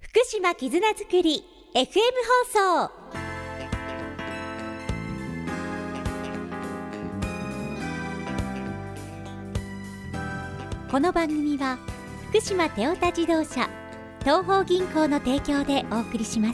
福島絆づくり FM 放送。この番組は福島テオタ自動車東邦銀行の提供でお送りします。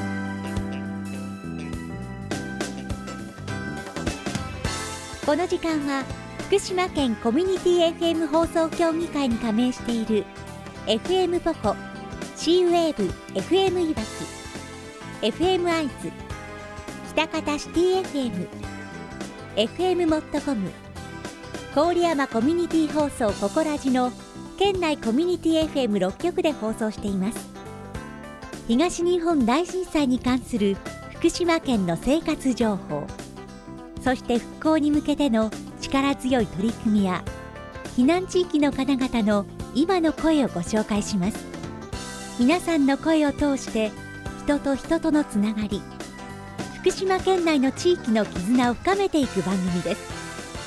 この時間は福島県コミュニティ FM 放送協議会に加盟している FM ポコ、C ウェーブ FM いわき、FM アイズ、北方シティ FM、FM モットコム、郡山コミュニティ放送ココラジの県内コミュニティ FM6 局で放送しています。東日本大震災に関する福島県の生活情報、そして復興に向けての力強い取り組みや避難地域の方々の今の声をご紹介します。皆さんの声を通して人と人とのつながり、福島県内の地域の絆を深めていく番組です。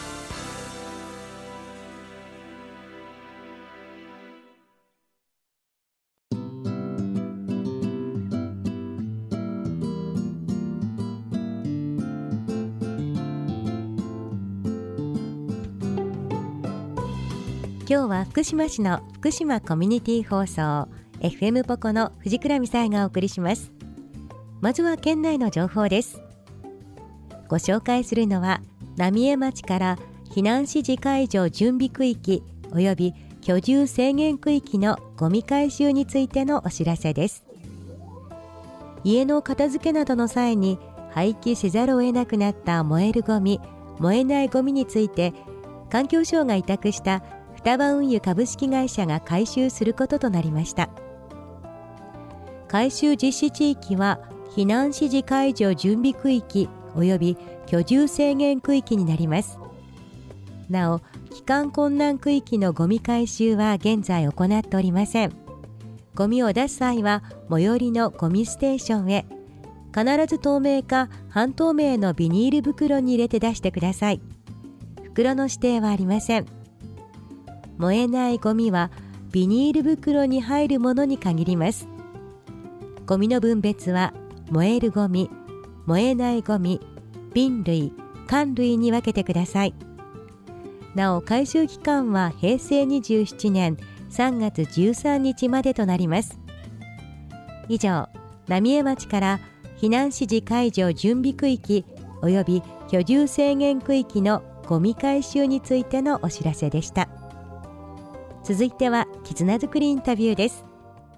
今日は福島市の福島コミュニティ放送 FM ポコの藤倉美沙がお送りします。まずは県内の情報です。ご紹介するのは浪江町から避難指示解除準備区域および居住制限区域のゴミ回収についてのお知らせです。家の片付けなどの際に廃棄せざるを得なくなった燃えるゴミ、燃えないゴミについて環境省が委託した双葉運輸株式会社が回収することとなりました。回収実施地域は避難指示解除準備区域および居住制限区域になります。なお、帰還困難区域のゴミ回収は現在行っておりません。ゴミを出す際は最寄りのゴミステーションへ、必ず透明か半透明のビニール袋に入れて出してください。袋の指定はありません。燃えないゴミはビニール袋に入るものに限ります。ゴミの分別は燃えるゴミ、燃えないゴミ、瓶類、缶類に分けてください。なお、回収期間は平成27年3月13日までとなります。以上、浪江町から避難指示解除準備区域および居住制限区域のゴミ回収についてのお知らせでした。続いては絆づくりインタビューです。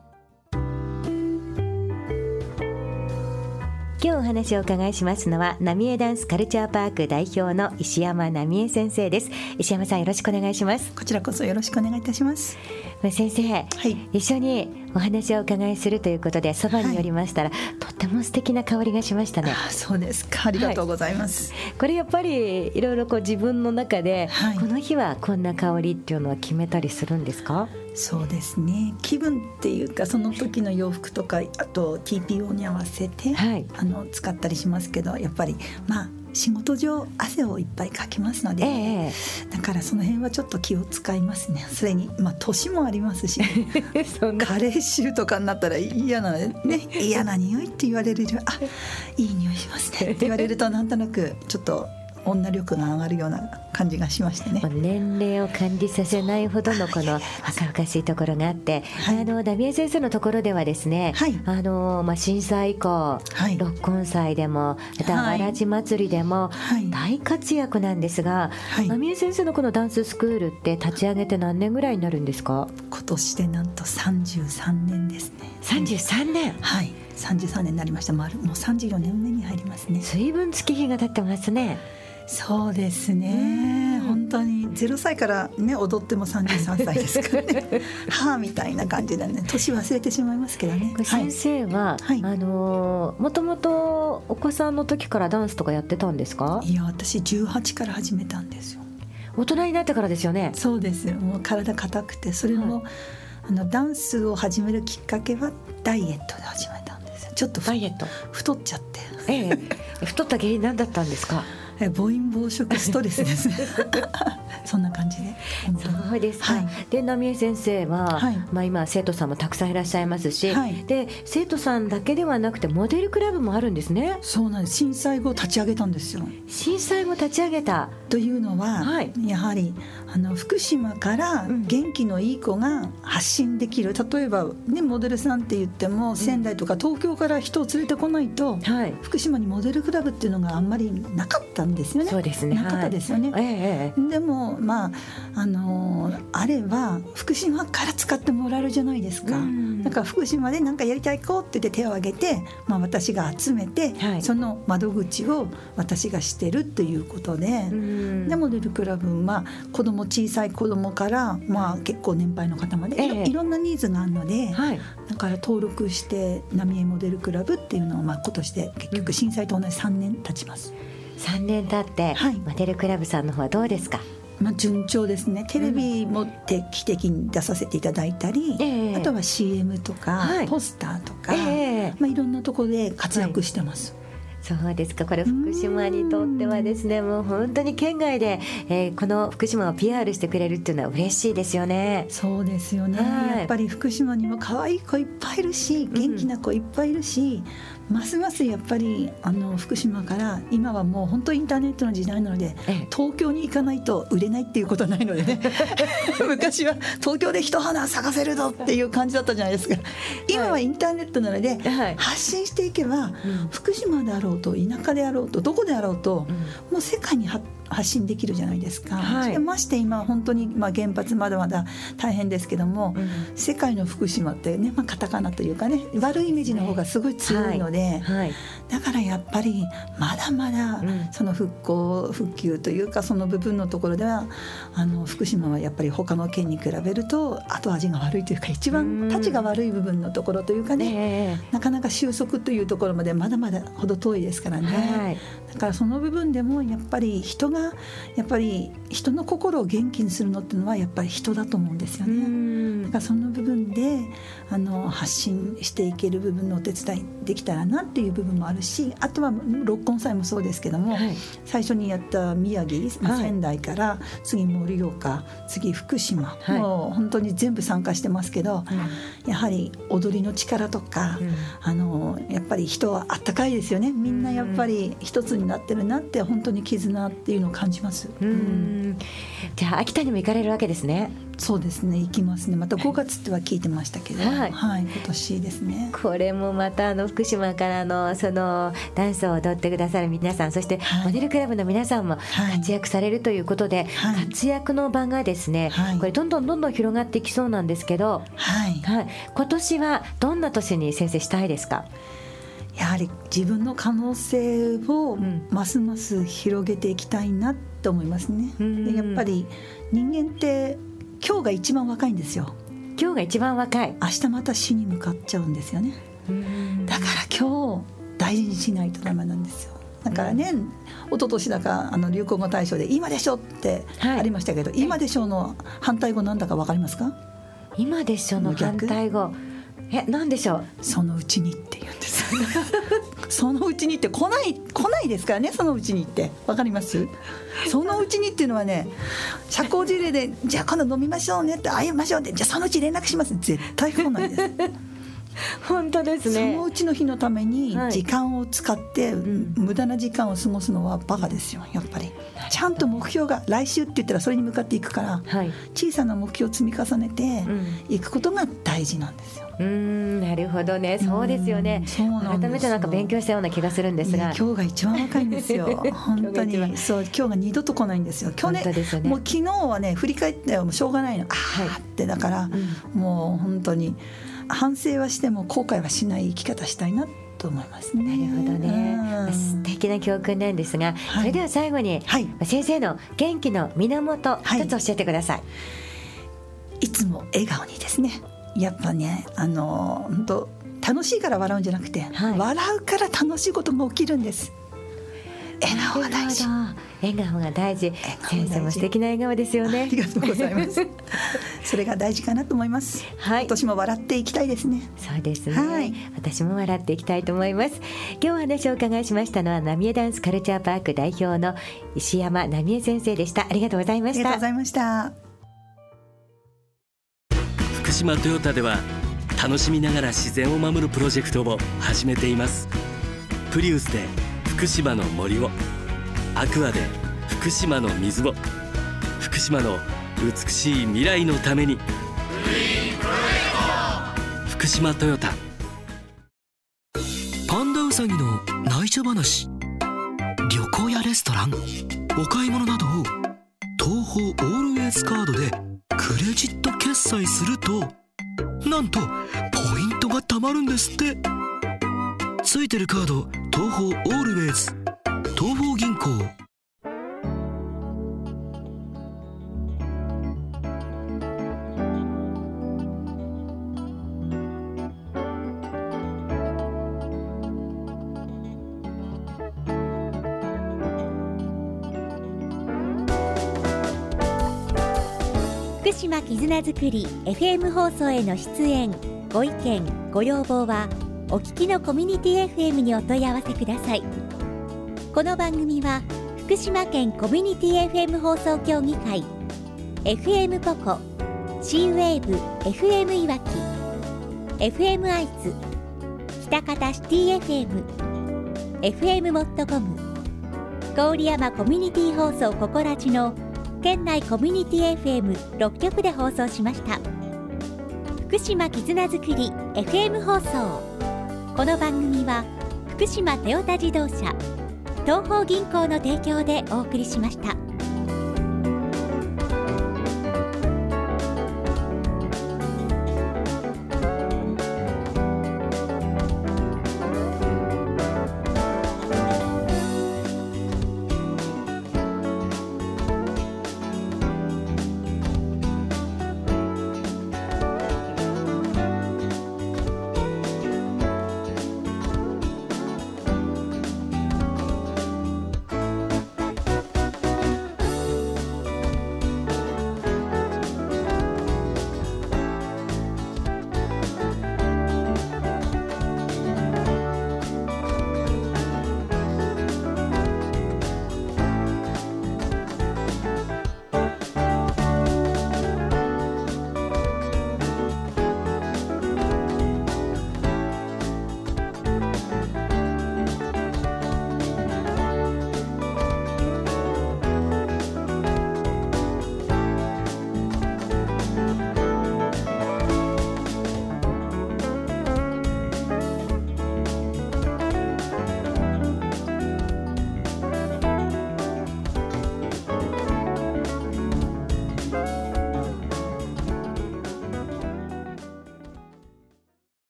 今日お話をお伺いしますのは浪江ダンスカルチャーパーク代表の石山浪江先生です。石山さん、よろしくお願いします。 こちらこそよろしくお願いいたします。 先生、 はい、 一緒にお話をお伺いするということでそばに寄りましたら、とっても素敵な香りがしましたね。 そうですか、ありがとうございます。 これやっぱりいろいろ自分の中で、この日はこんな香りっていうのは決めたりするんですか？ そうですね、気分っていうかその時の洋服とかあと TPO に合わせて、使ったりしますけど、やっぱり仕事上汗をいっぱいかきますので、だからその辺はちょっと気を使いますね。それに年もありますし加齢臭とかになったら嫌な匂いって言われるよりいい匂いしますねって言われるとなんとなくちょっと女力が上がるような感じがしましてね。 年齢を感じさせないほどのこの若々しいところがあって、浪江先生のところではですね、震災以降、六根祭でもまたわらじ祭りでも大活躍なんですが、浪江先生のこのダンススクールって立ち上げて何年ぐらいになるんですか？ 今年でなんと33年ですね。 33年、 33年になりました。もう34年目に入りますね。 随分月日が経ってますね。 そうですね、本当に0歳からね踊っても33歳ですからねみたいな感じでね、年忘れてしまいますけどね。 先生は、もともとお子さんの時からダンスとかやってたんですか？ いや、私18から始めたんですよ。 大人になってからですよね。 そうですよ、もう体硬くて、それも、ダンスを始めるきっかけはダイエットで始めたんですよ。ちょっとダイエット太っちゃって、 太った原因何だったんですか？ 暴飲暴食ストレスですねそんな感じで。 そうですか、はい、で浪江先生は、はい、今生徒さんもたくさんいらっしゃいますし、はい、で生徒さんだけではなくてモデルクラブもあるんですね。 そうなんです。震災後立ち上げたんですよ。 震災後立ち上げたというのは、はい、やはり福島から元気のいい子が発信できる、例えば、ね、モデルさんって言っても仙台とか東京から人を連れてこないと、はい、福島にモデルクラブっていうのがあんまりなかったんですよね。 そうですね、 なかったですよね、でも、あれば福島から使ってもらえるじゃないですか。だから福島で何かやりたい子って言って手を挙げて、私が集めて、はい、その窓口を私がしてるっていうことで、でモデルクラブ、小さい子供から、結構年配の方まで、いろんなニーズがあるので、はい、だから登録して浪江モデルクラブっていうのを、今年で結局震災と同じ3年経ちます。 3年経って、はい、モデルクラブさんの方はどうですか？ 順調ですね。テレビも定期的に出させていただいたり、あとは CM とか、はい、ポスターとか、いろんなところで活躍してます、 はい。そうですか。これ福島にとってはですね、もう本当に県外で、この福島を PR してくれるっていうのは嬉しいですよね。 そうですよね、はい、やっぱり福島にも可愛い子いっぱいいるし、元気な子いっぱいいるし、ますますやっぱり福島から今はもう本当インターネットの時代なので、東京に行かないと売れないっていうことはないのでね昔は東京で一花咲かせるぞっていう感じだったじゃないですか。今はインターネットなので、発信していけば、福島であろうと田舎であろうとどこであろうと、もう世界に発信できるじゃないですか、はい、まして今本当に、原発まだまだ大変ですけども、世界の福島ってね、カタカナというかね、悪いイメージの方がすごい強いので、だからやっぱりまだまだその復興復旧というか、その部分のところでは福島はやっぱり他の県に比べると後味が悪いというか、一番たちが悪い部分のところというかね、なかなか収束というところまでまだまだほど遠いですからね、だからその部分でもやっぱり人の心を元気にするのっていうのはやっぱり人だと思うんですよね。だからその部分で発信していける部分のお手伝いできたらなっていう部分もあるし、あとは六根祭もそうですけども、最初にやった宮城、仙台から次盛岡、次福島、もう本当に全部参加してますけど、やはり踊りの力とか、やっぱり人はあったかいですよね。みんなやっぱり一つになってるなって、本当に絆っていうのを感じます。 じゃあ秋田にも行かれるわけですね。 そうですね、行きますね。また5月っては聞いてましたけど、今年ですね。 これもまた福島からのそのダンスを踊ってくださる皆さん、そしてモデルクラブの皆さんも活躍されるということで、活躍の場がですね、これどんどん広がっていきそうなんですけど、今年はどんな年に先生したいですか？ やはり自分の可能性をますます広げていきたいなと思いますね。でやっぱり人間って今日が一番若いんですよ。 今日が一番若い。 明日また死に向かっちゃうんですよね。だから今日大事にしないとダメなんですよ。だからね、一昨年だか流行語大賞で今でしょってありましたけど、今でしょの反対語なんだか分かりますか？ 今でしょの反対語、何でしょう？ そのうちにって言うんですそのうちにって来ないですからね。そのうちにって分かります？そのうちにっていうのはね、社交辞令でじゃあ今度飲みましょうねって会いましょうってじゃあそのうち連絡します絶対来ないです本当ですね。 そのうちの日のために時間を使って、無駄な時間を過ごすのはバカですよ。やっぱりちゃんと目標が来週って言ったらそれに向かっていくから、小さな目標を積み重ねていくことが大事なんですよ。 なるほどね。そうですよね。改めてなんか勉強したような気がするんですが、 今日が一番若いんですよ本当にそう、今日が二度と来ないんですよ。去年、もう昨日はね振り返ってもしょうがないの、ってだから、もう本当に反省はしても後悔はしない生き方したいなと思いますね。 なるほどね。素敵な教訓なんですが、それでは最後に、先生の元気の源一つ教えてください。 いつも笑顔にですね。やっぱね、本当楽しいから笑うんじゃなくて、笑うから楽しいことが起きるんです。 笑顔が大事。 笑顔が大事。先生も素敵な笑顔ですよね。 ありがとうございますそれが大事かなと思います。今年も笑っていきたいですね。 そうですね、私も笑っていきたいと思います。今日お話をお伺いしましたのは浪江ダンスカルチャーパーク代表の石山浪江先生でした。ありがとうございました。 ありがとうございました。 福島トヨタでは楽しみながら自然を守るプロジェクトを始めています。プリウスで福島の森を、アクアで福島の水を、福島の美しい未来のために、福島トヨタ。 パンダウサギの内緒話。旅行やレストラン、お買い物などを東宝オールウェイズカードでクレジット決済すると、なんとポイントが貯まるんですって。ついてるカード東宝オールウェイズ、東宝銀行。 福島絆づくり FM 放送への出演、ご意見ご要望はお聞きのコミュニティ FM にお問い合わせください。この番組は福島県コミュニティ FM 放送協議会、 FM ポコ、 C-WAVE FM いわき、 FM 愛知、喜多方シティ FM、 FM モットコム、郡山コミュニティ放送ココラジの県内コミュニティ FM6 局で放送しました。福島絆づくり FM 放送。この番組は福島トヨタ自動車、東邦銀行の提供でお送りしました。